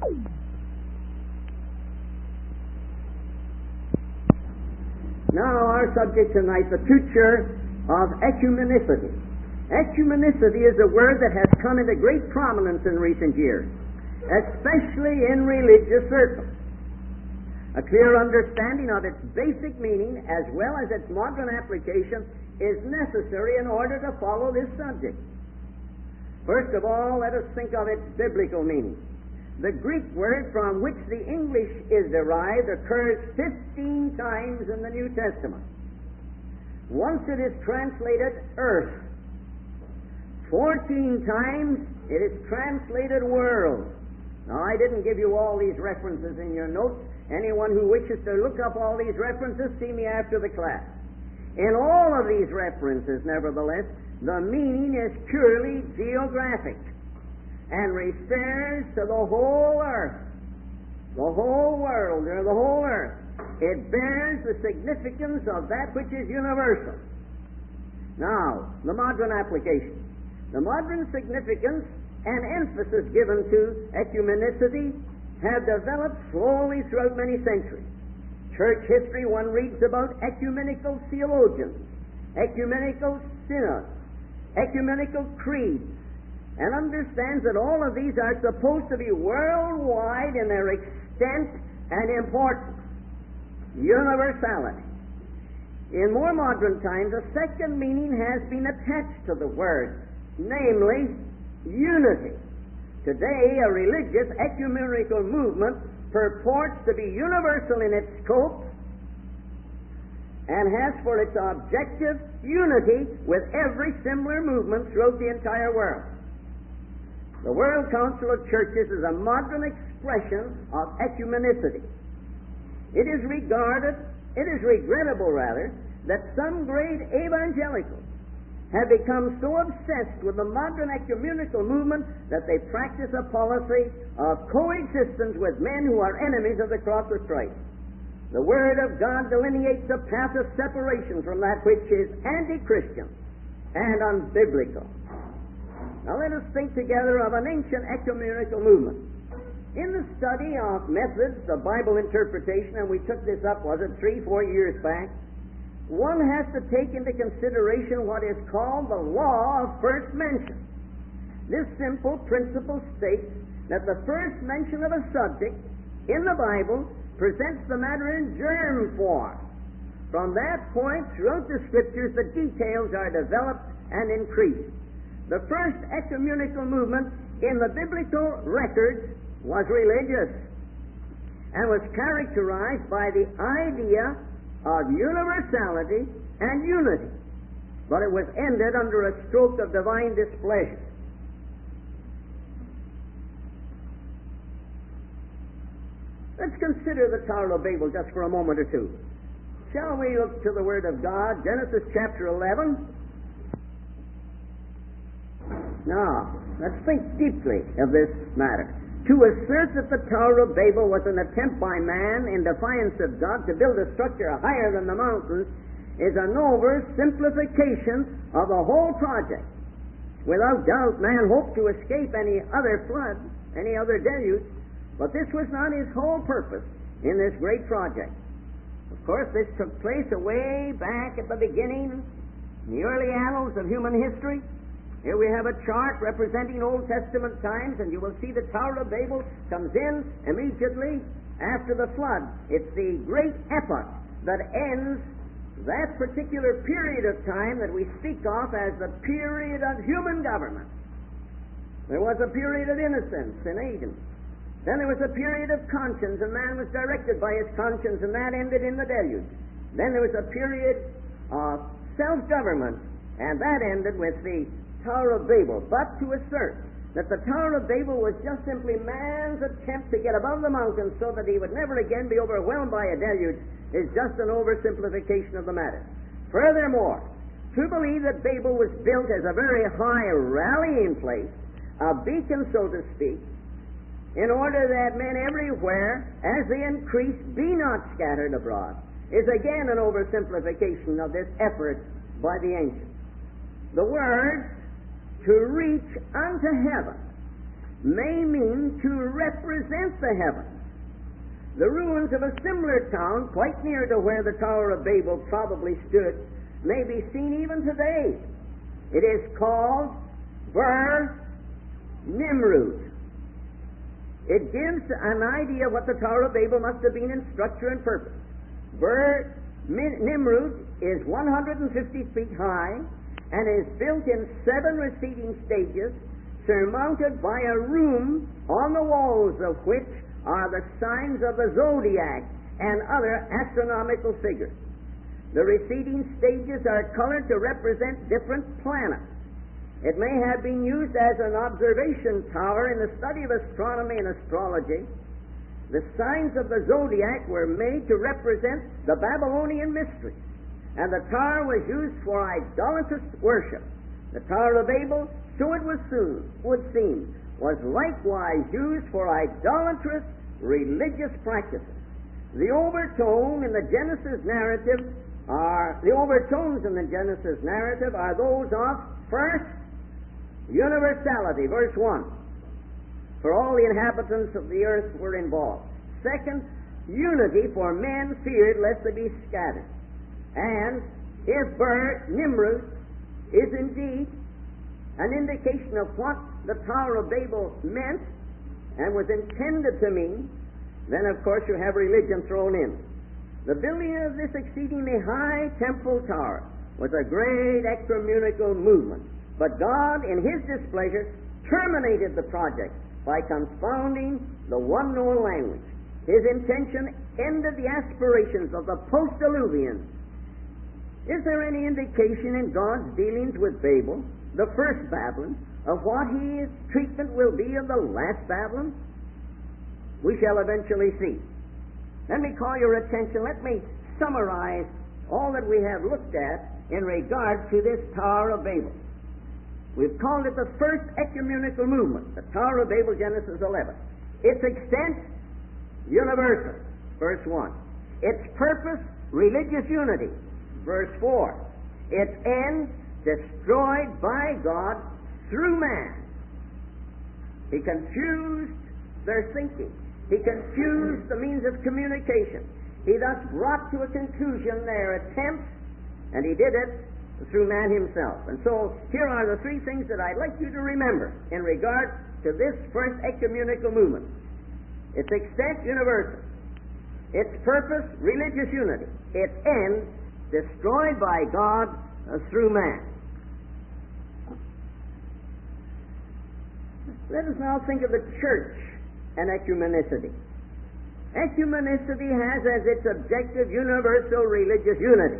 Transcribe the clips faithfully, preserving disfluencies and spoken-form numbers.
Now our subject tonight, the future of ecumenicity. Ecumenicity is a word that has come into great prominence in recent years, especially in religious circles. A clear understanding of its basic meaning as well as its modern application is necessary in order to follow this subject. First of all, let us think of its biblical meaning. The Greek word from which the English is derived occurs fifteen times in the New Testament. Once it is translated earth. Fourteen times it is translated world. Now, I didn't give you all these references in your notes. Anyone who wishes to look up all these references, see me after the class. In all of these references, nevertheless, the meaning is purely geographic and refers to the whole earth, the whole world, or the whole earth. It bears the significance of that which is universal. Now, the modern application. The modern significance and emphasis given to ecumenicity have developed slowly throughout many centuries. Church history, one reads about ecumenical theologians, ecumenical synods, ecumenical creeds, and understands that all of these are supposed to be worldwide in their extent and importance. Universality. In more modern times, a second meaning has been attached to the word, namely, unity. Today, a religious ecumenical movement purports to be universal in its scope and has for its objective unity with every similar movement throughout the entire world. The World Council of Churches is a modern expression of ecumenicity. It is regarded, it is regrettable rather, that some great evangelicals have become so obsessed with the modern ecumenical movement that they practice a policy of coexistence with men who are enemies of the cross of Christ. The Word of God delineates a path of separation from that which is anti-Christian and unbiblical. Now let us think together of an ancient ecumenical movement. In the study of methods of Bible interpretation, and we took this up, was it three, four years back, one has to take into consideration what is called the law of first mention. This simple principle states that the first mention of a subject in the Bible presents the matter in germ form. From that point, throughout the Scriptures, the details are developed and increased. The first ecumenical movement in the biblical records was religious and was characterized by the idea of universality and unity, but it was ended under a stroke of divine displeasure. Let's consider the Tower of Babel just for a moment or two. Shall we look to the Word of God, Genesis chapter eleven? Now, let's think deeply of this matter. To assert that the Tower of Babel was an attempt by man in defiance of God to build a structure higher than the mountains is an oversimplification of the whole project. Without doubt, man hoped to escape any other flood, any other deluge, but this was not his whole purpose in this great project. Of course, this took place away back at the beginning, in the early annals of human history. Here we have a chart representing Old Testament times, and you will see the Tower of Babel comes in immediately after the flood. It's the great epoch that ends that particular period of time that we speak of as the period of human government. There was a period of innocence in Eden. Then there was a period of conscience, and man was directed by his conscience, and that ended in the deluge. Then there was a period of self-government, and that ended with the Tower of Babel. But to assert that the Tower of Babel was just simply man's attempt to get above the mountains so that he would never again be overwhelmed by a deluge is just an oversimplification of the matter. Furthermore, to believe that Babel was built as a very high rallying place, a beacon, so to speak, in order that men everywhere, as they increase, be not scattered abroad, is again an oversimplification of this effort by the ancients. The word to reach unto heaven may mean to represent the heavens. The ruins of a similar town, quite near to where the Tower of Babel probably stood, may be seen even today. It is called Ber Nimrud. It gives an idea of what the Tower of Babel must have been in structure and purpose. Ber Nimrud is one hundred fifty feet high and is built in seven receding stages, surmounted by a room on the walls of which are the signs of the zodiac and other astronomical figures. The receding stages are colored to represent different planets. It may have been used as an observation tower in the study of astronomy and astrology. The signs of the zodiac were made to represent the Babylonian mysteries, and the tower was used for idolatrous worship. The Tower of Babel, so it was soon, would seem, was likewise used for idolatrous religious practices. The overtone in the Genesis narrative are the overtones in the Genesis narrative are those of, first, universality, verse one. For all the inhabitants of the earth were involved. Second, unity, for men feared lest they be scattered. And if Ber Nimrud is indeed an indication of what the Tower of Babel meant and was intended to mean, then of course you have religion thrown in. The building of this exceedingly high temple tower was a great ecumenical movement, but God, in His displeasure, terminated the project by confounding the one known language. His intention ended the aspirations of the post-Diluvians. Is there any indication in God's dealings with Babel, the first Babylon, of what His treatment will be of the last Babylon? We shall eventually see. Let me call your attention, let me summarize all that we have looked at in regard to this Tower of Babel. We've called it the first ecumenical movement, the Tower of Babel, Genesis eleven. Its extent, universal, verse one. Its purpose, religious unity, verse four. Its end, destroyed by God through man. He confused their thinking. He confused the means of communication. He thus brought to a conclusion their attempts, and he did it through man himself. And so here are the three things that I'd like you to remember in regard to this first ecumenical movement. Its extent, universal. Its purpose, religious unity. Its end, destroyed by God uh, through man. Let us now think of the church and ecumenicity. Ecumenicity has as its objective universal religious unity.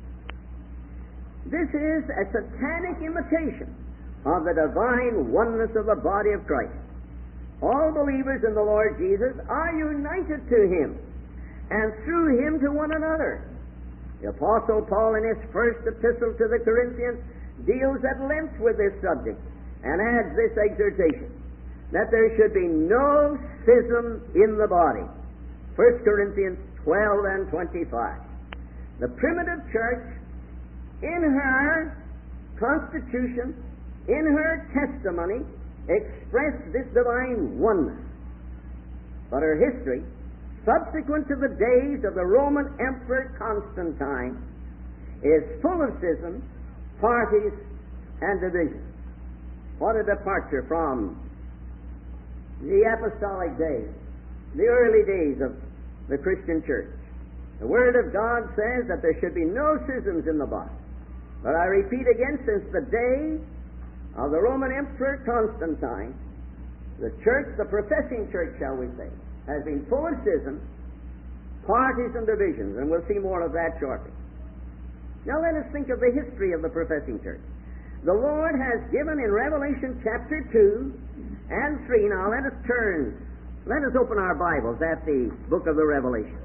This is a satanic imitation of the divine oneness of the body of Christ. All believers in the Lord Jesus are united to Him, and through Him to one another. The Apostle Paul, in his first epistle to the Corinthians, deals at length with this subject and adds this exhortation, that there should be no schism in the body. First Corinthians twelve and twenty-five. The primitive church, in her constitution, in her testimony, expressed this divine oneness. But her history, subsequent to the days of the Roman Emperor Constantine, is full of schisms, parties, and divisions. What a departure from the apostolic days, the early days of the Christian church. The Word of God says that there should be no schisms in the body. But I repeat again, since the day of the Roman Emperor Constantine, the church, the professing church, shall we say, has been full of schisms, parties, and divisions, and we'll see more of that shortly. Now let us think of the history of the professing church. The Lord has given in Revelation chapter two and three. Now let us turn, let us open our Bibles at the book of the Revelation.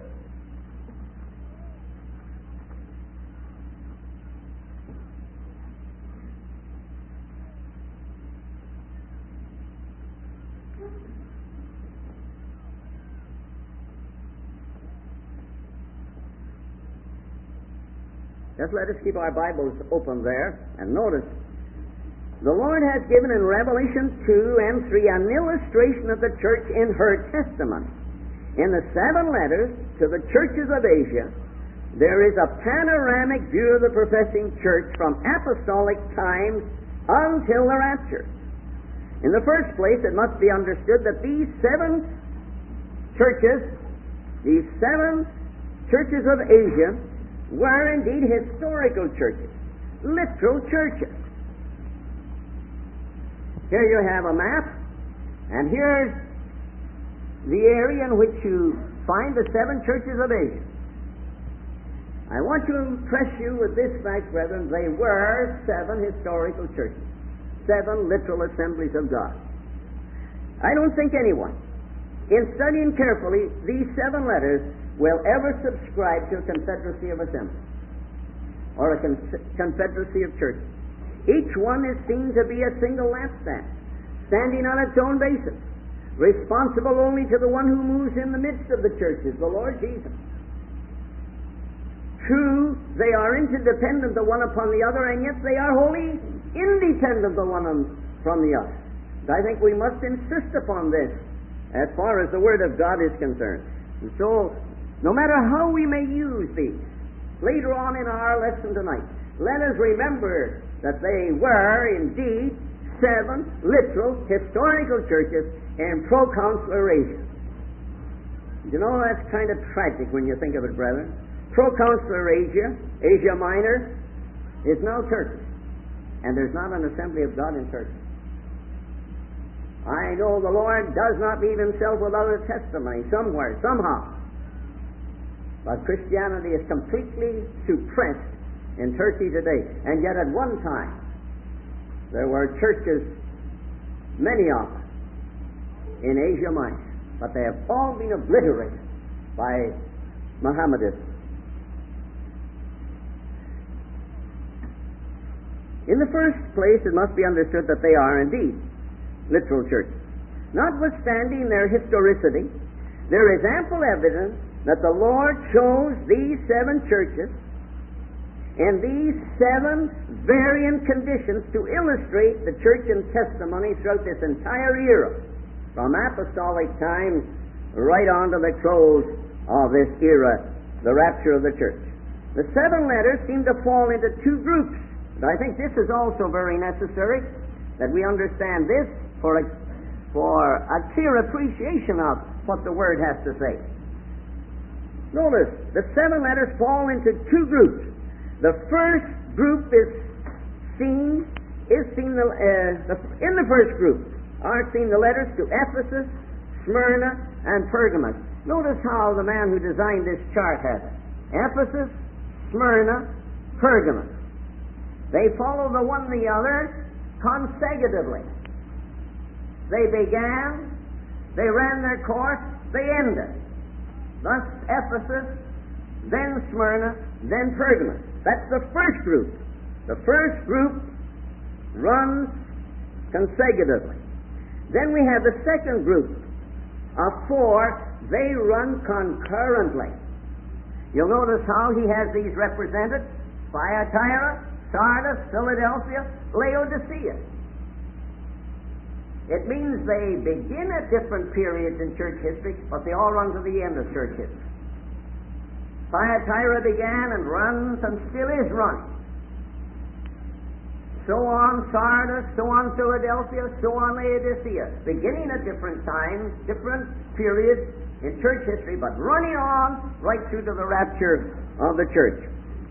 Just let us keep our Bibles open there and notice the Lord has given in Revelation two and three an illustration of the church in her testimony. In the seven letters to the churches of Asia, there is a panoramic view of the professing church from apostolic times until the rapture. In the first place, it must be understood that these seven churches, these seven churches of Asia, were indeed historical churches, literal churches. Here you have a map, and here's the area in which you find the seven churches of Asia. I want to impress you with this fact, brethren. They were seven historical churches, seven literal assemblies of God. I don't think anyone, in studying carefully these seven letters, will ever subscribe to a confederacy of assemblies or a con- confederacy of churches. Each one is seen to be a single lampstand, standing on its own basis, responsible only to the one who moves in the midst of the churches, the Lord Jesus. True, they are interdependent the one upon the other, and yet they are wholly independent the one from the other. And I think we must insist upon this as far as the Word of God is concerned. And so, no matter how we may use these, later on in our lesson tonight, let us remember that they were indeed seven literal historical churches in proconsular Asia. You know, that's kind of tragic when you think of it, brethren. Proconsular Asia, Asia Minor, is now Turkey. And there's not an assembly of God in Turkey. I know the Lord does not leave himself without a testimony somewhere, somehow. But Christianity is completely suppressed in Turkey today. And yet at one time, there were churches, many of them, in Asia Minor. But they have all been obliterated by Mohammedanism. In the first place, it must be understood that they are indeed literal churches. Notwithstanding their historicity, there is ample evidence that the Lord chose these seven churches in these seven varying conditions to illustrate the church and testimony throughout this entire era, from apostolic times right on to the close of this era, the rapture of the church. The seven letters seem to fall into two groups. And I think this is also very necessary, that we understand this for a, for a clear appreciation of what the Word has to say. Notice, the seven letters fall into two groups. The first group is seen, is seen the, uh, the, in the first group are seen the letters to Ephesus, Smyrna, and Pergamos. Notice how the man who designed this chart has it. Ephesus, Smyrna, Pergamos. They follow the one the other consecutively. They began, they ran their course, they ended. Thus Ephesus, then Smyrna, then Pergamos. That's the first group. The first group runs consecutively. Then we have the second group of four. They run concurrently. You'll notice how he has these represented: Thyatira, Sardis, Philadelphia, Laodicea. It means they begin at different periods in church history, but they all run to the end of church history. Thyatira began and runs and still is running. So on Sardis, so on Philadelphia, so on Laodicea. Beginning at different times, different periods in church history, but running on right through to the rapture of the church.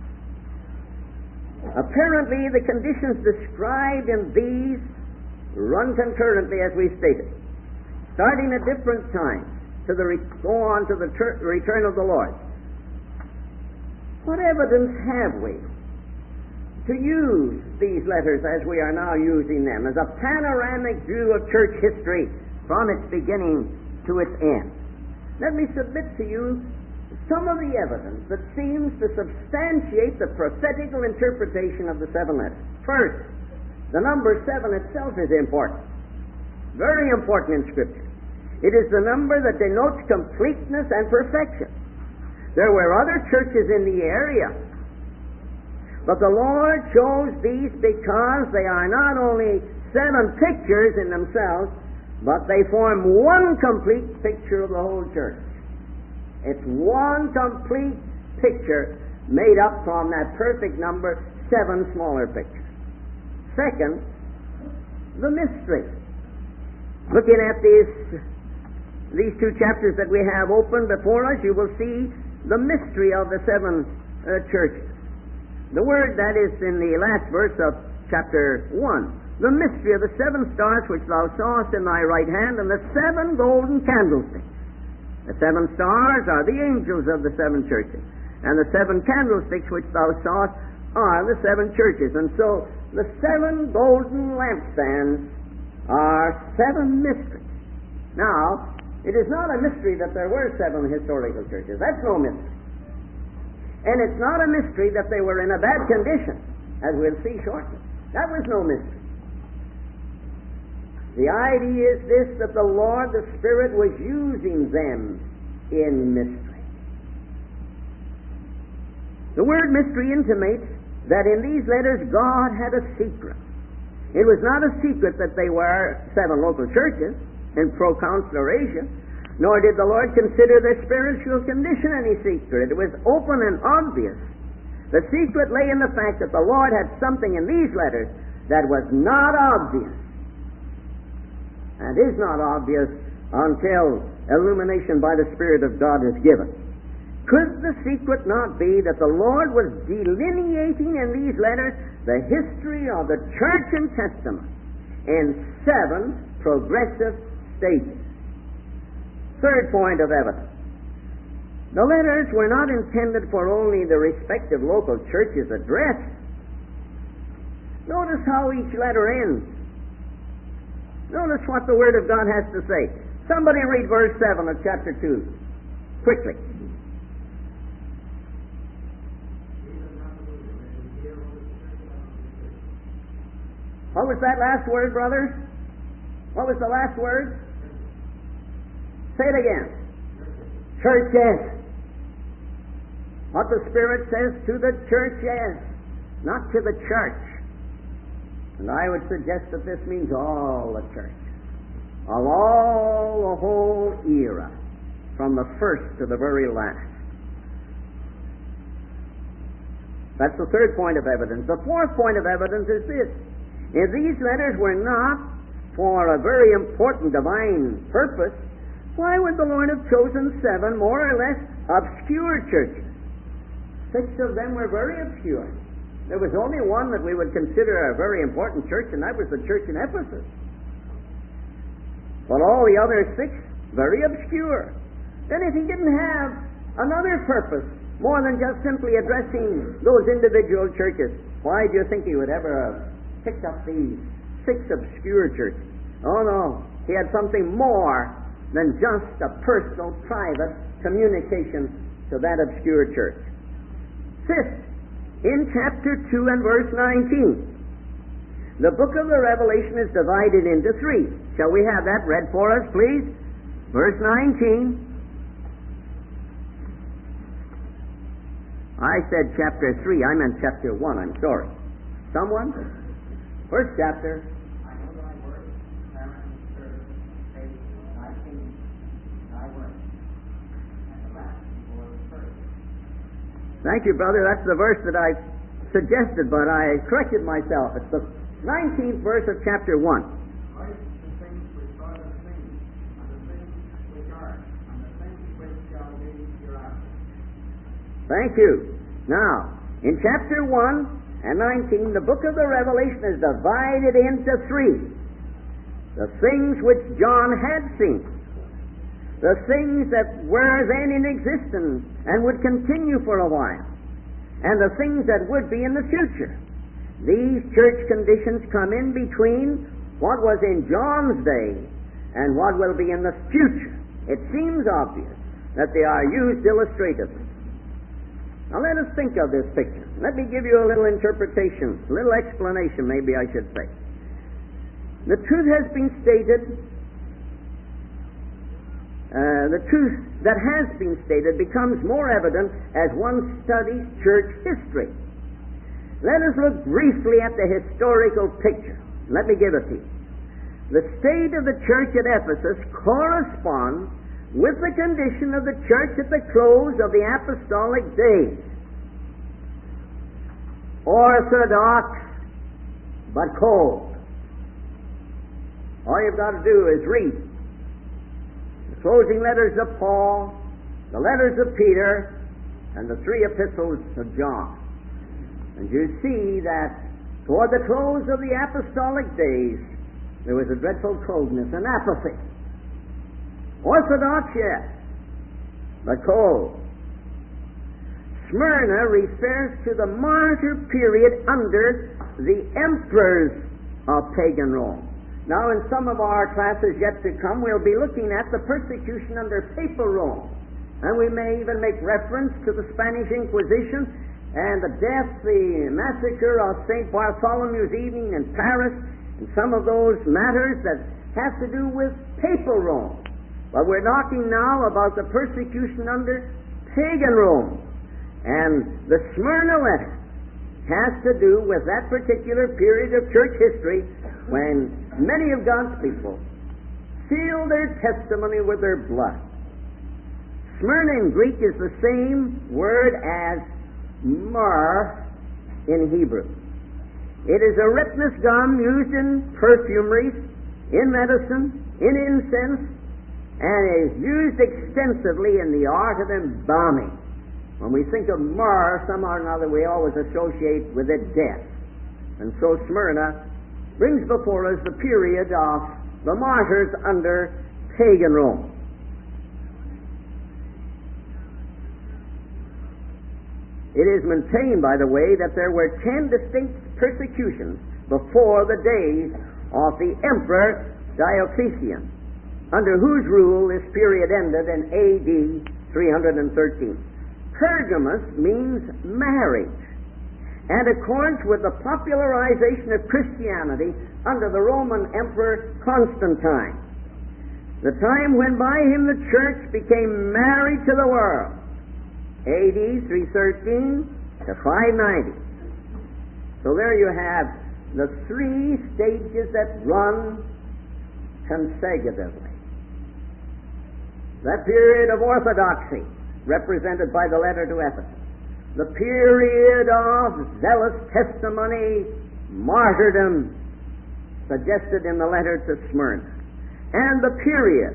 Apparently, the conditions described in these run concurrently, as we stated, starting at different times to the re- go on to the ter- return of the Lord. What evidence have we to use these letters as we are now using them as a panoramic view of church history from its beginning to its end? Let me submit to you some of the evidence that seems to substantiate the prophetical interpretation of the seven letters. First, the number seven itself is important. Very important in Scripture. It is the number that denotes completeness and perfection. There were other churches in the area But the Lord chose these because they are not only seven pictures in themselves, but they form one complete picture of the whole church. It's one complete picture made up from that perfect number, seven smaller pictures. Second, the mystery. Looking at these, these two chapters that we have open before us, you will see the mystery of the seven uh, churches. The word that is in the last verse of chapter one. The mystery of the seven stars which thou sawest in thy right hand, and the seven golden candlesticks. The seven stars are the angels of the seven churches, and the seven candlesticks which thou sawest are the seven churches. And so the seven golden lampstands are seven mysteries. Now, it is not a mystery that there were seven historical churches. That's no mystery. And it's not a mystery that they were in a bad condition, as we'll see shortly. That was no mystery. The idea is this, that the Lord, the Spirit, was using them in mystery. The word mystery intimates that in these letters God had a secret. It was not a secret that they were seven local churches in proconsular Asia, nor did the Lord consider their spiritual condition any secret. It was open and obvious. The secret lay in the fact that the Lord had something in these letters that was not obvious, and is not obvious until illumination by the Spirit of God is given. Could the secret not be that the Lord was delineating in these letters the history of the Church and Testament in seven progressive stages? Third point of evidence. The letters were not intended for only the respective local churches addressed. Notice how each letter ends. Notice what the Word of God has to say. Somebody read verse seven of chapter two. Quickly. What was that last word, brothers? What was the last word? Say it again. Churches. What the Spirit says to the churches, not to the church. And I would suggest that this means all the church, of all the whole era, from the first to the very last. That's the third point of evidence. The fourth point of evidence is this. If these letters were not for a very important divine purpose, why would the Lord have chosen seven more or less obscure churches? Six of them were very obscure. There was only one that we would consider a very important church, and that was the church in Ephesus. But all the other six, very obscure. Then if he didn't have another purpose, more than just simply addressing those individual churches, why do you think he would ever have picked up these six obscure churches? Oh no, he had something more than just a personal, private communication to that obscure church. Fifth, in chapter two and verse nineteen, the book of the Revelation is divided into three. Shall we have that read for us, please? Verse nineteen. I said chapter three. I meant chapter one. I'm sorry. Someone? First chapter. Thank you, brother. That's the verse that I suggested, but I corrected myself. It's the nineteenth verse of chapter one. Thank you. Now, in chapter one and nineteen, the book of the Revelation is divided into three. The things which John had seen, the things that were then in existence and would continue for a while, and the things that would be in the future. These church conditions come in between what was in John's day and what will be in the future. It seems obvious that they are used illustratively. Now let us think of this picture. Let me give you a little interpretation, a little explanation, maybe I should say. The truth has been stated Uh, the truth that has been stated becomes more evident as one studies church history. Let us look briefly at the historical picture. Let me give it to you. The state of the church at Ephesus corresponds with the condition of the church at the close of the apostolic days. Orthodox, but cold. All you've got to do is read the closing letters of Paul, the letters of Peter, and the three epistles of John. And you see that toward the close of the apostolic days, there was a dreadful coldness and apathy. Orthodox, yes, but cold. Smyrna refers to the martyr period under the emperors of pagan Rome. Now, in some of our classes yet to come, we'll be looking at the persecution under papal Rome. And we may even make reference to the Spanish Inquisition and the death, the massacre of Saint Bartholomew's evening in Paris, and some of those matters that have to do with papal Rome. But we're talking now about the persecution under pagan Rome. And the Smyrna letter has to do with that particular period of church history when many of God's people sealed their testimony with their blood. Smyrna in Greek is the same word as myrrh in Hebrew. It is a rypnous gum used in perfumeries, in medicine, in incense, and is used extensively in the art of embalming. When we think of myrrh, somehow or another we always associate with it death. And so Smyrna brings before us the period of the martyrs under pagan Rome. It is maintained, by the way, that there were ten distinct persecutions before the days of the Emperor Diocletian, under whose rule this period ended in A D three thirteen. Pergamus means marriage, and accords with the popularization of Christianity under the Roman Emperor Constantine, the time when by him the church became married to the world, A D three thirteen to five ninety. So there you have the three stages that run consecutively. That period of orthodoxy, represented by the letter to Ephesus. The period of zealous testimony, martyrdom, suggested in the letter to Smyrna. And the period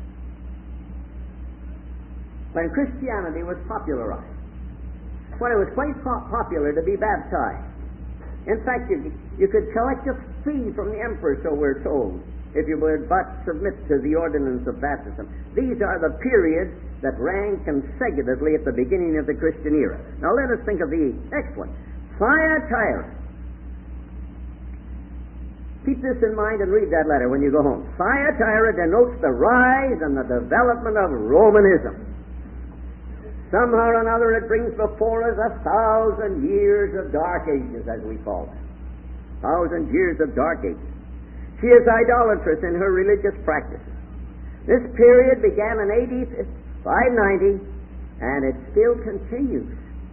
when Christianity was popularized, when it was quite po- popular to be baptized. In fact, you, you could collect a fee from the emperor, so we're told, if you would but submit to the ordinance of baptism. These are the periods that ran consecutively at the beginning of the Christian era. Now let us think of the next one. Thyatira. Keep this in mind and read that letter when you go home. Thyatira denotes the rise and the development of Romanism. Somehow or another it brings before us a thousand years of dark ages, as we call them. Thousand years of dark ages. She is idolatrous in her religious practices. This period began in A D five ninety, and it still continues.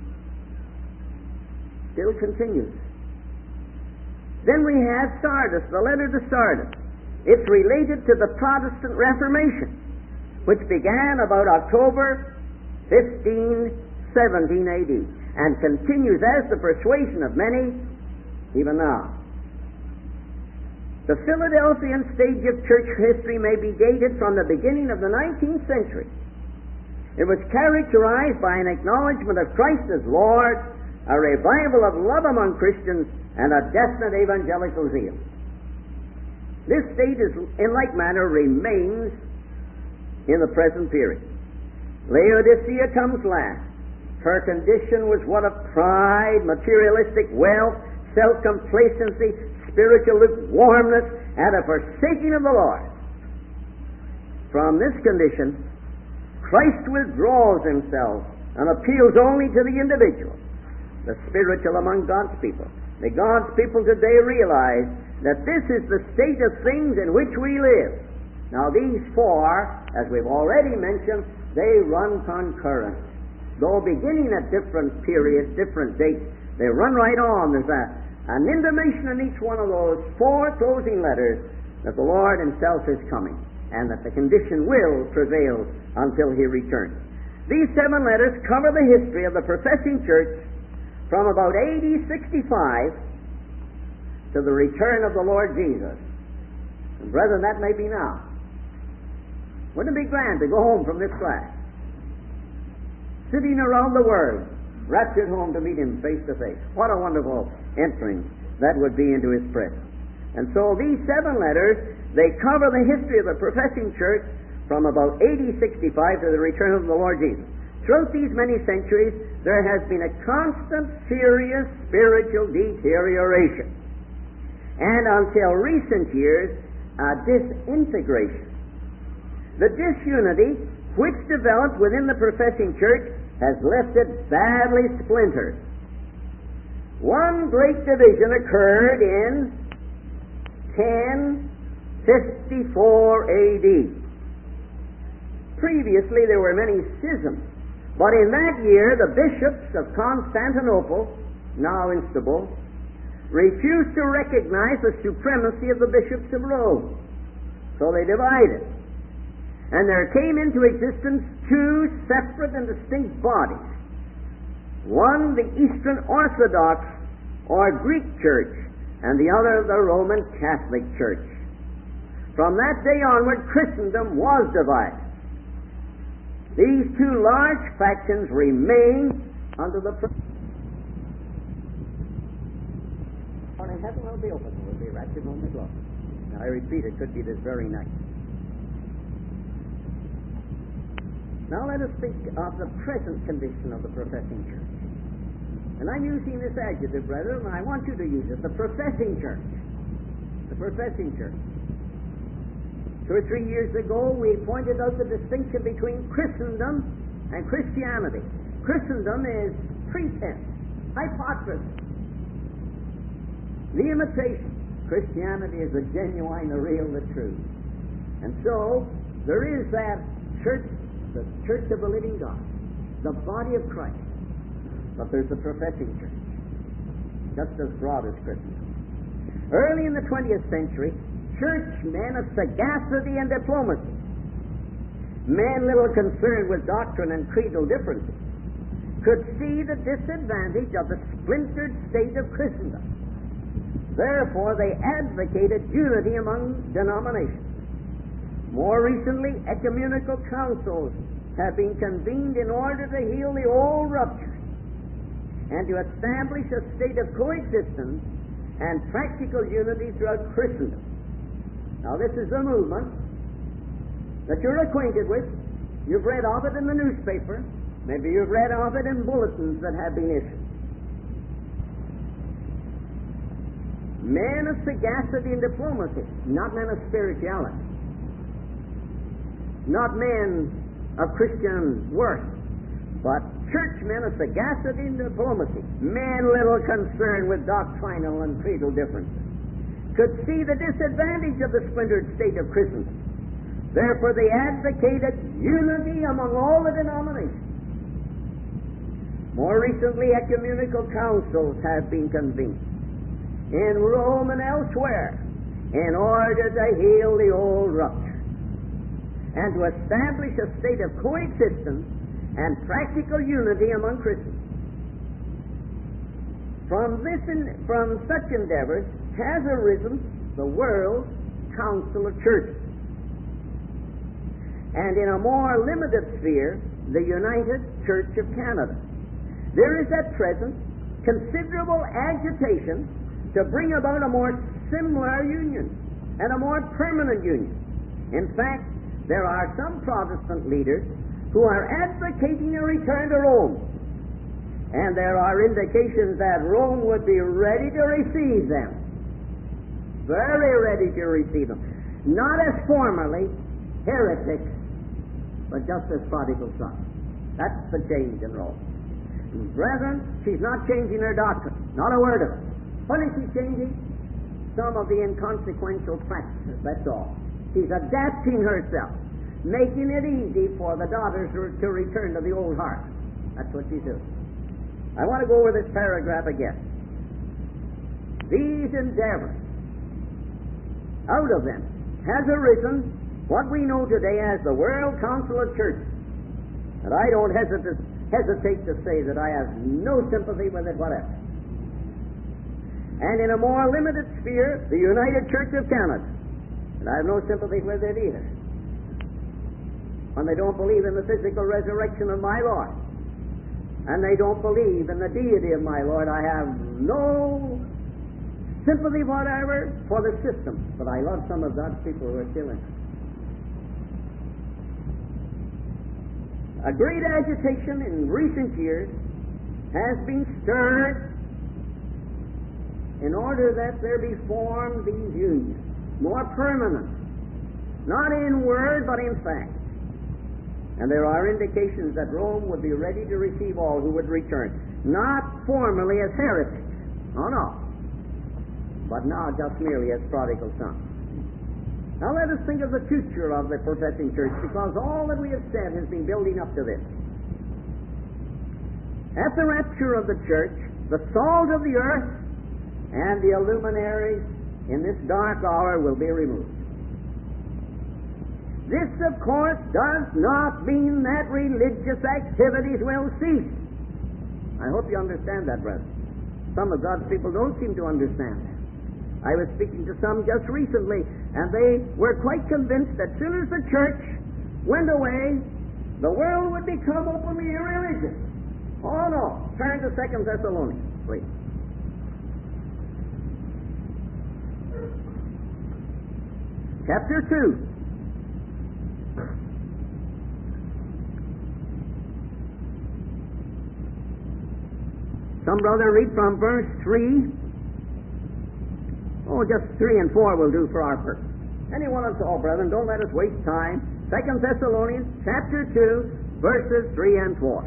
Still continues. Then we have Sardis, the letter to Sardis. It's related to the Protestant Reformation, which began about October fifteen seventeen A D and continues as the persuasion of many even now. The Philadelphian stage of church history may be dated from the beginning of the nineteenth century. It was characterized by an acknowledgement of Christ as Lord, a revival of love among Christians, and a definite evangelical zeal. This state is, in like manner, remains in the present period. Laodicea comes last. Her condition was one of pride, materialistic wealth, self-complacency, spiritual lukewarmness, and a forsaking of the Lord. From this condition, Christ withdraws himself and appeals only to the individual, the spiritual among God's people. May God's people today realize that this is the state of things in which we live. Now these four, as we've already mentioned, they run concurrent. Though beginning at different periods, different dates, They run right on. There's a, an intimation in each one of those four closing letters that the Lord Himself is coming, and that the condition will prevail until He returns. These seven letters cover the history of the professing church from about A D sixty-five to the return of the Lord Jesus. And brethren, that may be now. Wouldn't it be grand to go home from this class, sitting around the Word, raptured home to meet Him face to face? What a wonderful entering that would be into His presence. And so these seven letters, they cover the history of the professing church from about A D sixty-five to the return of the Lord Jesus. Throughout these many centuries, there has been a constant, serious spiritual deterioration. And until recent years, a disintegration. The disunity which developed within the professing church has left it badly splintered. One great division occurred in ten fifty-four A D. Previously there were many schisms, but in that year the bishops of Constantinople, now Istanbul, refused to recognize the supremacy of the bishops of Rome. So they divided. And there came into existence two separate and distinct bodies. One, the Eastern Orthodox or Greek Church, and the other, the Roman Catholic Church. From that day onward, Christendom was divided. These two large factions remain under the... On in heaven will be open, will be raptured on the glory. Now I repeat, it could be this very night. Now let us speak of the present condition of the professing church. And I'm using this adjective, brethren, and I want you to use it. The professing church. The professing church. Two or three years ago, we pointed out the distinction between Christendom and Christianity. Christendom is pretense, hypocrisy, the imitation. Christianity is the genuine, the real, the true. And so, there is that church, the church of the living God, the body of Christ. But there's the professing church, just as broad as Christendom. Early in the twentieth century, churchmen of sagacity and diplomacy, men little concerned with doctrine and creedal differences, could see the disadvantage of the splintered state of Christendom. Therefore, they advocated unity among denominations. More recently, ecumenical councils have been convened in order to heal the old ruptures and to establish a state of coexistence and practical unity throughout Christendom. Now, this is a movement that you're acquainted with. You've read of it in the newspaper. Maybe you've read of it in bulletins that have been issued. Men of sagacity and diplomacy, not men of spirituality. Not men of Christian worth, but churchmen of sagacity and diplomacy, men little concerned with doctrinal and creedal differences, could see the disadvantage of the splintered state of Christendom. Therefore, they advocated unity among all the denominations. More recently, ecumenical councils have been convened in Rome and elsewhere in order to heal the old rupture and to establish a state of coexistence and practical unity among Christians. From this, in, from such endeavors has arisen the World Council of Churches, and in a more limited sphere, the United Church of Canada. There is at present considerable agitation to bring about a more similar union and a more permanent union. In fact, there are some Protestant leaders who are advocating a return to Rome, and there are indications that Rome would be ready to receive them. Very ready to receive them. Not as formerly heretics, but just as prodigal sons. That's the change in Rome. And brethren, she's not changing her doctrine. Not a word of it. What is she changing? Some of the inconsequential practices, that's all. She's adapting herself, making it easy for the daughters to return to the old heart. That's what she's doing. I want to go over this paragraph again. These endeavors, out of them has arisen what we know today as the World Council of Churches. And I don't hesitate, hesitate to say that I have no sympathy with it whatever. And in a more limited sphere, the United Church of Canada. And I have no sympathy with it either. And they don't believe in the physical resurrection of my Lord. And they don't believe in the deity of my Lord. I have no sympathy whatever for the system. But I love some of God's people who are still in it. A great agitation in recent years has been stirred in order that there be formed these unions, more permanent, not in word but in fact. And there are indications that Rome would be ready to receive all who would return, not formally as heretics, oh no, but now just merely as prodigal sons. Now let us think of the future of the professing church, because all that we have said has been building up to this. At the rapture of the church, the salt of the earth and the luminaries in this dark hour will be removed. This, of course, does not mean that religious activities will cease. I hope you understand that, brother. Some of God's people don't seem to understand that. I was speaking to some just recently, and they were quite convinced that as soon as the church went away, the world would become openly irreligious. Oh, no. Turn to Second Thessalonians, please. Chapter two. Some brother read from verse three. Oh, just three and four will do for our purpose. Any one of us all, brethren, don't let us waste time. Second Thessalonians, chapter two, verses three and four.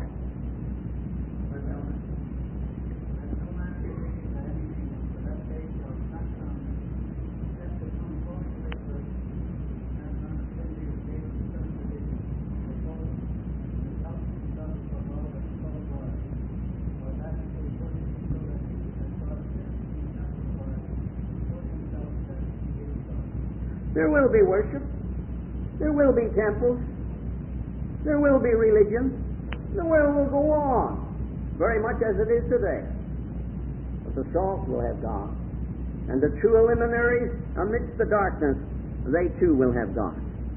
There will be worship. There will be temples. There will be religion. The world will go on, very much as it is today. But the salt will have gone. And the true luminaries amidst the darkness, they too will have gone.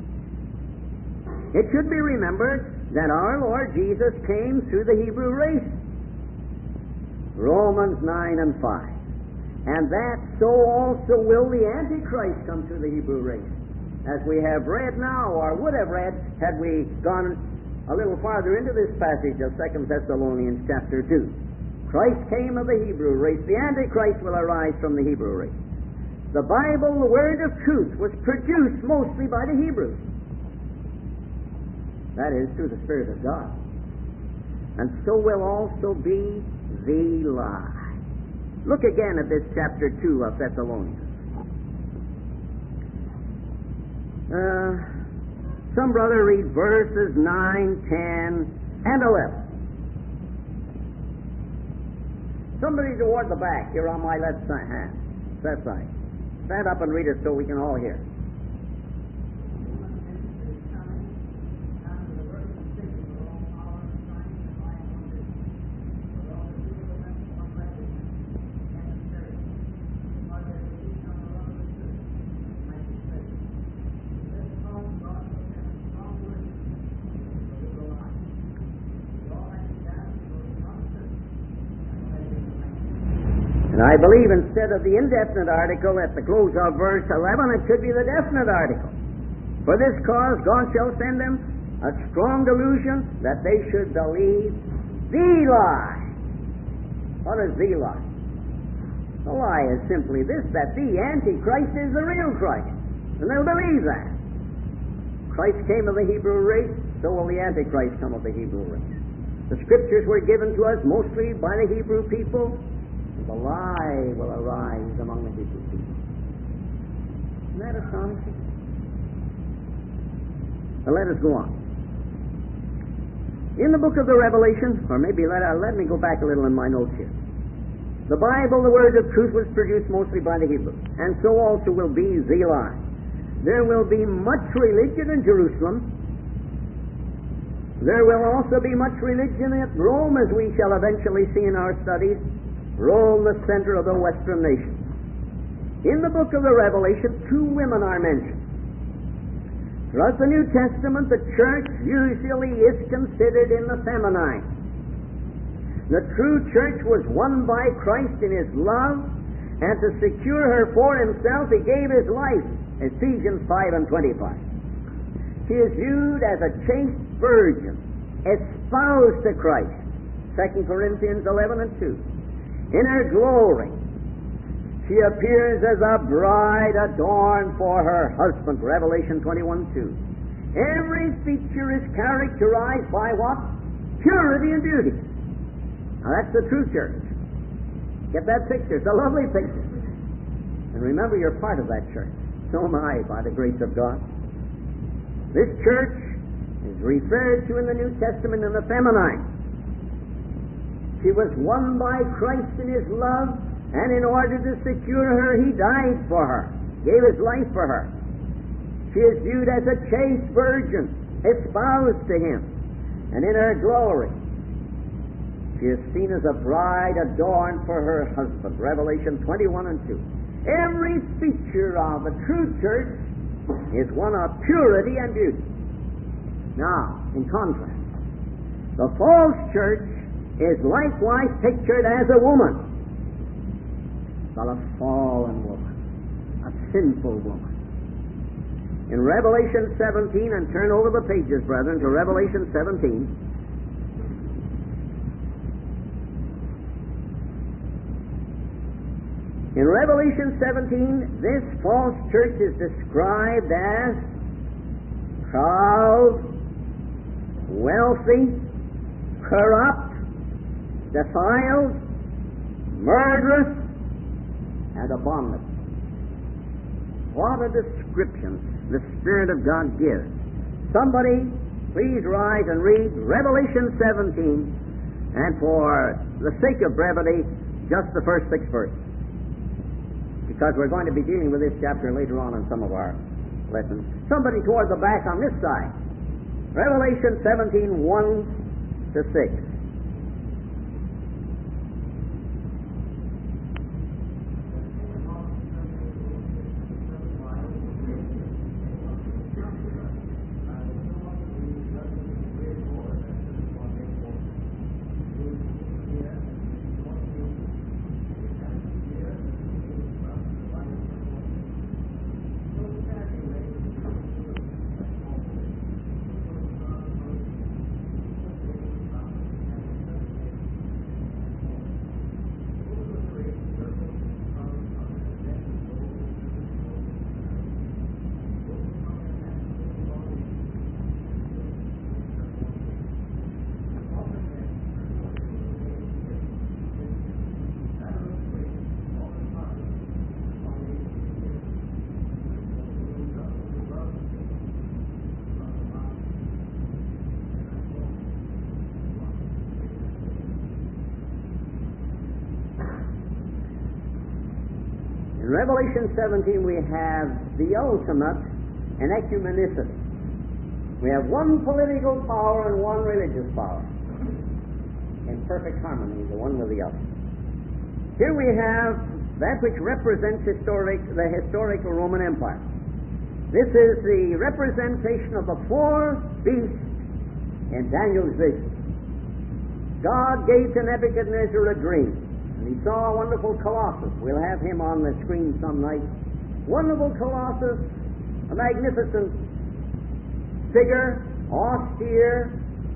It should be remembered that our Lord Jesus came through the Hebrew race. Romans nine and five. And that so also will the Antichrist come through the Hebrew race. As we have read now, or would have read, had we gone a little farther into this passage of Second Thessalonians chapter two. Christ came of the Hebrew race. The Antichrist will arise from the Hebrew race. The Bible, the word of truth, was produced mostly by the Hebrews. That is, through the Spirit of God. And so will also be the lie. Look again at this chapter two of Thessalonians. Uh, some brother read verses nine, ten, and eleven. Somebody toward the back here on my left side hand. That side. Stand up and read it so we can all hear. And I believe instead of the indefinite article at the close of verse eleven, it should be the definite article. For this cause God shall send them a strong delusion that they should believe the lie. What is the lie? The lie is simply this, that the Antichrist is the real Christ. And they'll believe that. Christ came of the Hebrew race, so will the Antichrist come of the Hebrew race. The Scriptures were given to us mostly by the Hebrew people. The lie will arise among the Hebrew people. Isn't that astonishing? Well, let us go on. In the book of the Revelation, or maybe let, uh, let me go back a little in my notes here. The Bible, the word of truth, was produced mostly by the Hebrews, and so also will be Zelah. There will be much religion in Jerusalem. There will also be much religion at Rome, as we shall eventually see in our studies. Rome, the center of the Western nation. In the book of the Revelation, two women are mentioned. Throughout the New Testament, the church usually is considered in the feminine. The true church was won by Christ in His love, and to secure her for Himself, He gave His life. Ephesians five and twenty-five. She is viewed as a chaste virgin, espoused to Christ. Second Corinthians eleven and two. In her glory, she appears as a bride adorned for her husband. Revelation twenty-one two. Every feature is characterized by what? Purity and beauty. Now that's the true church. Get that picture. It's a lovely picture. And remember, you're part of that church. So am I, by the grace of God. This church is referred to in the New Testament in the feminine. She was won by Christ in His love, and in order to secure her, He died for her, gave His life for her. She is viewed as a chaste virgin, espoused to Him, and in her glory, she is seen as a bride adorned for her husband. Revelation twenty-one and two. Every feature of a true church is one of purity and beauty. Now, in contrast, the false church is likewise pictured as a woman. Well, a fallen woman, a sinful woman. In Revelation seventeen, and turn over the pages, brethren, to Revelation seventeen. In Revelation seventeen, this false church is described as proud, wealthy, corrupt, defiled, murderous, and abominable. What a description the Spirit of God gives. Somebody, please rise and read Revelation seventeen, and for the sake of brevity, just the first six verses, because we're going to be dealing with this chapter later on in some of our lessons. Somebody toward the back on this side. Revelation seventeen, one to six. In Revelation seventeen, we have the ultimate in ecumenicity. We have one political power and one religious power in perfect harmony, the one with the other. Here we have that which represents historic, the historical Roman Empire. This is the representation of the four beasts in Daniel's vision. God gave to Nebuchadnezzar a dream. He saw a wonderful colossus. We'll have him on the screen some night. Wonderful colossus, a magnificent figure, austere,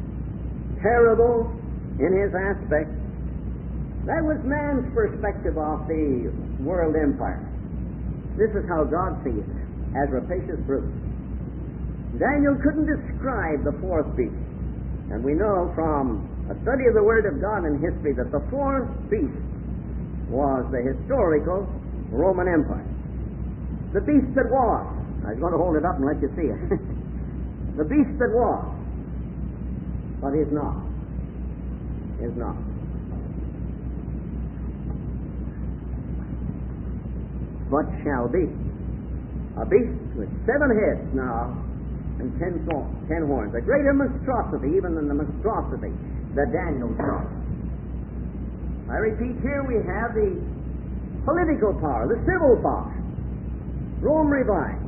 terrible in his aspect. That was man's perspective of the world empire. This is how God sees it, as rapacious brute. Daniel couldn't describe the fourth beast. And we know from a study of the Word of God in history that the fourth beast was the historical Roman Empire. The beast that was. I was going to hold it up and let you see it. The beast that was. but is not. Is not. But shall be. A beast with seven heads now and ten, ten horns. A greater monstrosity even than the monstrosity that Daniel saw. I repeat, here we have the political power, the civil power. Rome revived.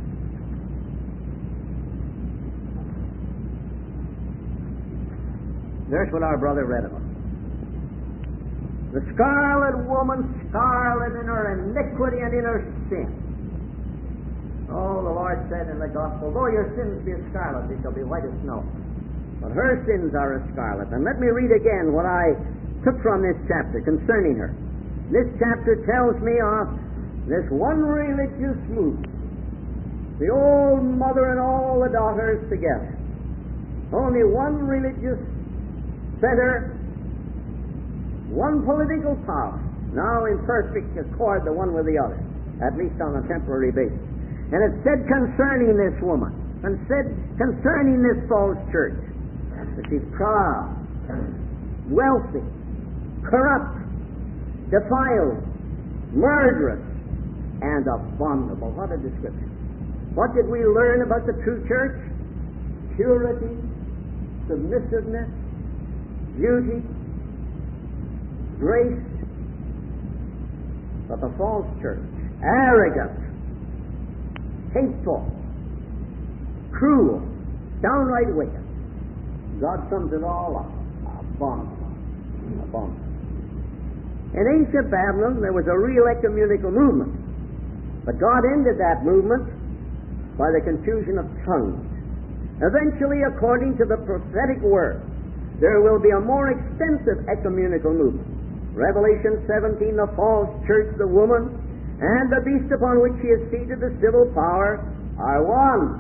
There's what our brother read about. The scarlet woman, scarlet in her iniquity and in her sin. Oh, the Lord said in the gospel, though your sins be as scarlet, they shall be white as snow. But her sins are as scarlet. And let me read again what I took from this chapter concerning her. This chapter tells me of this one religious movement. The old mother and all the daughters together. Only one religious center, one political power, now in perfect accord the one with the other, at least on a temporary basis. And it said concerning this woman, and said concerning this false church, that she's proud, wealthy, corrupt, defiled, murderous, and abominable. What a description. What did we learn about the true church? Purity, submissiveness, beauty, grace. But the false church, arrogant, hateful, cruel, downright wicked. God sums it all up. Abominable. Abominable. In ancient Babylon, there was a real ecumenical movement. But God ended that movement by the confusion of tongues. Eventually, according to the prophetic word, there will be a more extensive ecumenical movement. Revelation seventeen, the false church, the woman, and the beast upon which she is seated, the civil power, are one.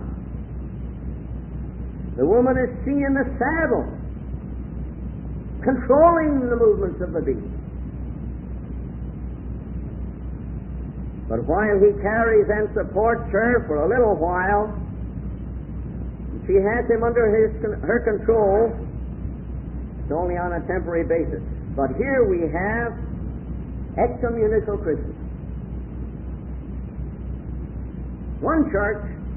The woman is seen in the saddle, controlling the movements of the beast. But while he carries and supports her for a little while, she has him under his, her control. It's only on a temporary basis. But here we have ecumenical Christians. One church,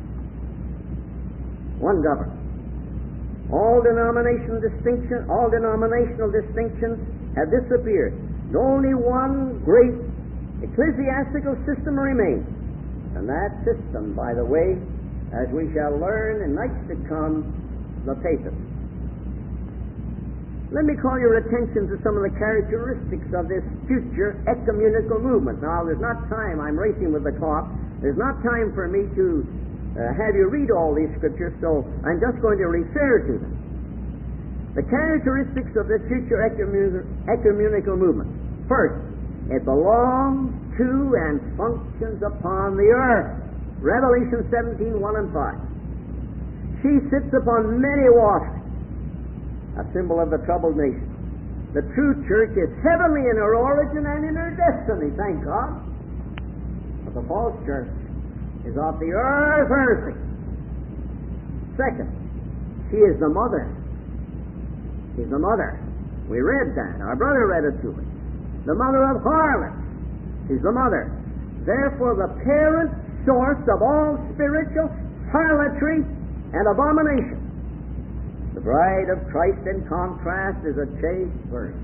one government. All denomination distinction, all denominational distinctions have disappeared. And only one great ecclesiastical system remains. And that system, by the way, as we shall learn in nights to come, the papacy. Let me call your attention to some of the characteristics of this future ecumenical movement. Now, there's not time, I'm racing with the clock, there's not time for me to uh, have you read all these scriptures, so I'm just going to refer to them. The characteristics of this future ecumen- ecumenical movement. First, it belongs to and functions upon the earth. Revelation seventeen, one and five. She sits upon many waters, a symbol of the troubled nation. The true church is heavenly in her origin and in her destiny, thank God. But the false church is of the earth earthly. Second, she is the mother. She's the mother. We read that. Our brother read it to us. The mother of harlots. She's the mother. Therefore, the parent source of all spiritual harlotry and abomination. The bride of Christ, in contrast, is a chaste virgin.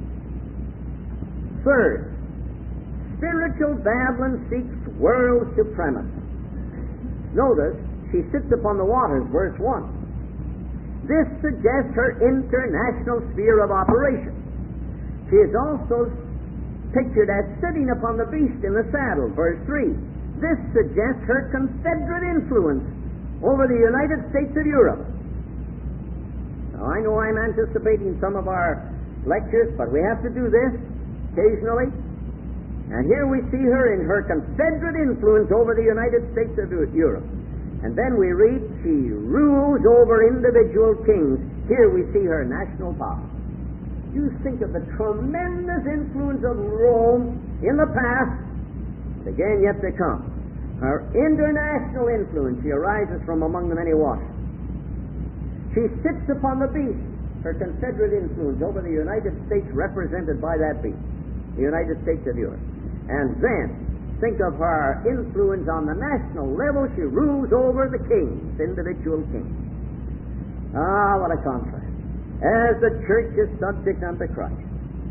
Third, spiritual Babylon seeks world supremacy. Notice, she sits upon the waters, verse one. This suggests her international sphere of operation. She is also pictured as sitting upon the beast in the saddle, verse three. This suggests her confederate influence over the United States of Europe. Now, I know I'm anticipating some of our lectures, but we have to do this occasionally. And here we see her in her confederate influence over the United States of Europe. And then we read, she rules over individual kings. Here we see her national power. You think of the tremendous influence of Rome in the past, and again yet to come. Her international influence, she arises from among the many waters. She sits upon the beast. her confederate influence over the United States represented by that beast, the United States of Europe. And then, think of her influence on the national level. She rules over the kings, individual kings. Ah, what a contrast. As the church is subject unto Christ,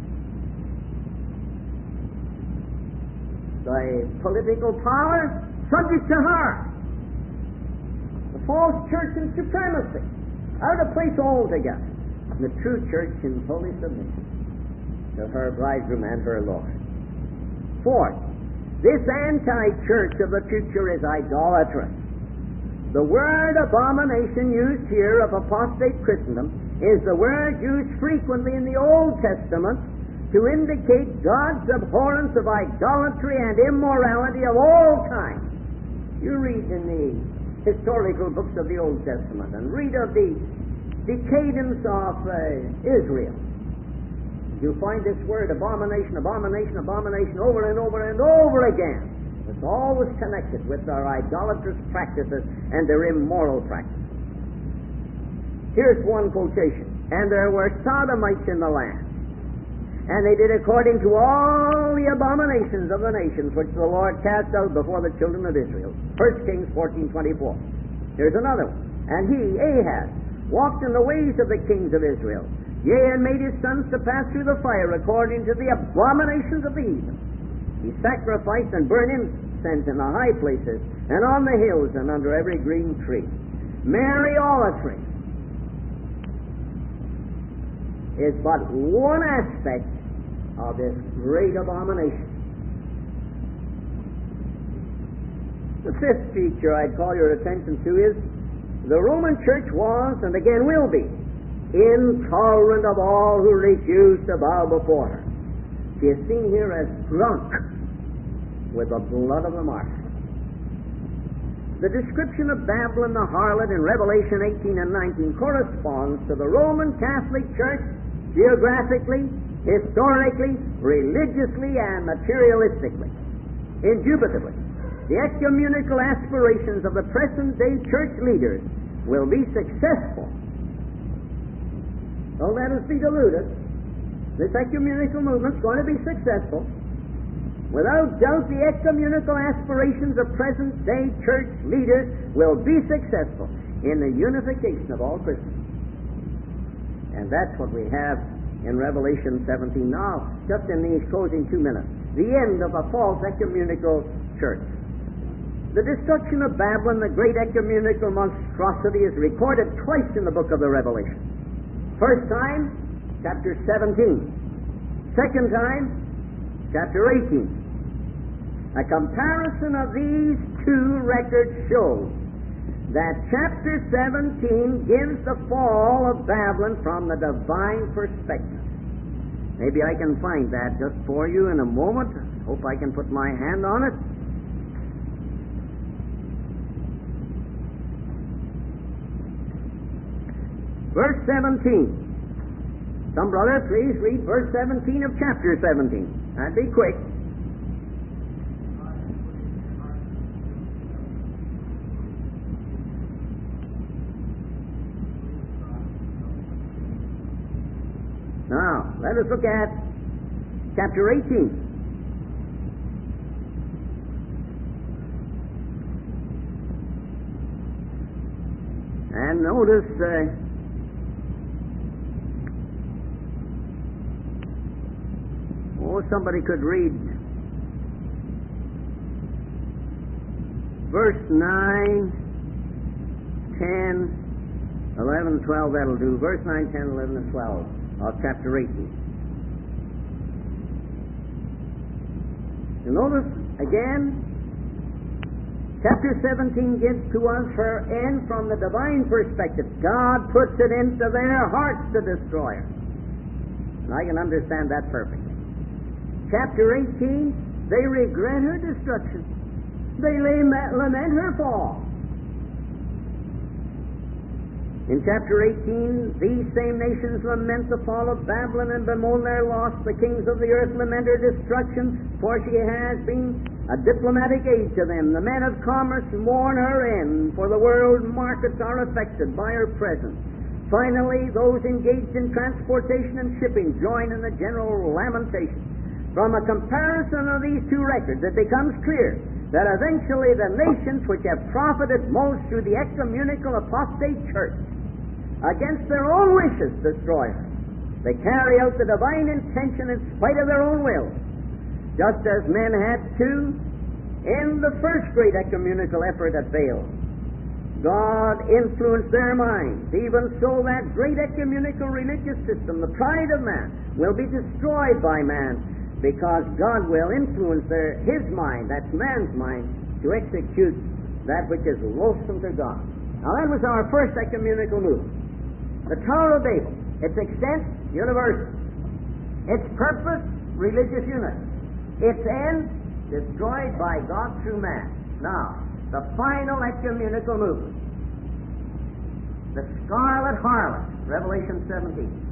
the political power subject to her. The false church in supremacy, out of place altogether. The true church in holy submission to her bridegroom and her Lord. Fourth, this anti-church of the future is idolatrous. The word abomination used here of apostate Christendom is the word used frequently in the Old Testament to indicate God's abhorrence of idolatry and immorality of all kinds. You read in the historical books of the Old Testament and read of the decadence of uh, Israel. You find this word abomination, abomination, abomination over and over and over again. It's always connected with their idolatrous practices and their immoral practices. Here's one quotation. And there were Sodomites in the land, and they did according to all the abominations of the nations which the Lord cast out before the children of Israel. First Kings fourteen twenty-four. Here's another one. And he, Ahaz, walked in the ways of the kings of Israel, yea, and made his sons to pass through the fire according to the abominations of the heathen. He sacrificed and burned incense in the high places, and on the hills, and under every green tree. Mariolatry is but one aspect of this great abomination. The fifth feature I'd call your attention to is the Roman Church was, and again will be, intolerant of all who refuse to bow before her. She is seen here as drunk with the blood of the martyrs. The description of Babylon the harlot in Revelation eighteen and nineteen corresponds to the Roman Catholic Church geographically, historically, religiously, and materialistically. Indubitably, the ecumenical aspirations of the present-day church leaders will be successful. Don't let us be deluded. This ecumenical movement's going to be successful. Without doubt, the ecumenical aspirations of present-day church leaders will be successful in the unification of all Christians. And that's what we have in Revelation seventeen now, just in these closing two minutes. The end of a false ecumenical church. The destruction of Babylon, the great ecumenical monstrosity, is recorded twice in the book of the Revelation. First time, chapter seventeen. Second time, chapter eighteen. A comparison of these two records shows that chapter seventeen gives the fall of Babylon from the divine perspective. Maybe I can find that just for you in a moment. Hope I can put my hand on it. Verse seventeen. Some brother, please read verse seventeen of chapter seventeen. I'd be quick. Now, let us look at chapter eighteen. And notice uh, oh, somebody could read verse nine, ten, eleven, twelve, that'll do. Verse nine, ten, eleven, and twelve of chapter eighteen. You notice, again, chapter seventeen gives to us her end from the divine perspective. God puts it into their hearts to destroy her. And I can understand that perfectly. Chapter eighteen, they regret her destruction. They lament her fall. In chapter eighteen, these same nations lament the fall of Babylon and bemoan their loss. The kings of the earth lament her destruction, for she has been a diplomatic aid to them. The men of commerce mourn her end, for the world markets are affected by her presence. Finally, those engaged in transportation and shipping join in the general lamentation. From a comparison of these two records, it becomes clear that eventually the nations which have profited most through the ecumenical apostate church, against their own wishes, destroy her. They carry out the divine intention in spite of their own will, just as men had to in the first great ecumenical effort that failed. God influenced their minds, even so that great ecumenical religious system, the pride of man, will be destroyed by man, because God will influence their, his mind, that's man's mind, to execute that which is loathsome to God. Now that was our first ecumenical move. The Tower of Babel, its extent, universal. Its purpose, religious unity. Its end, destroyed by God through man. Now, the final ecumenical movement. The scarlet harlot, Revelation seventeen.